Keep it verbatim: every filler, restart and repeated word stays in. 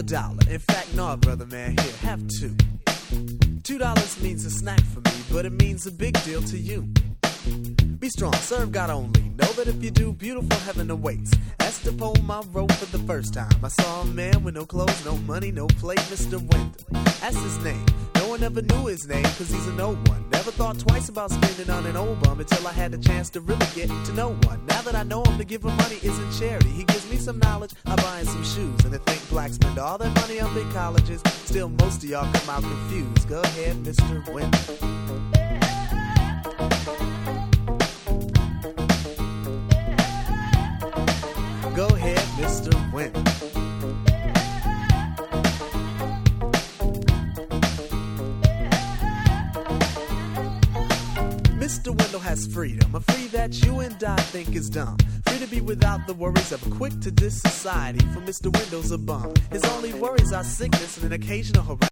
dollar. In fact, no, brother man, here, have two. Two dollars means a snack for me, but it means a big deal to you. Be strong, serve God only. Know that if you do, beautiful heaven awaits. That's the poem I wrote for the first time. I saw a man with no clothes, no money, no plate, Mister Wendell. That's his name. No one ever knew his name, cause he's a no one. Never thought twice about spending on an old bum until I had the chance to really get to know one. Now that I know him, to give him money isn't charity. He gives me some knowledge, I buy him some shoes. And to think blacks spend all their money on big colleges, still most of y'all come out confused. Go ahead, Mister Wendell. Go ahead, Mister Wendell. Mister Wendell has freedom, a free that you and I think is dumb. Free to be without the worries of a quick to diss society, for Mister Wendell's a bum. His only worries are sickness and an occasional harassment.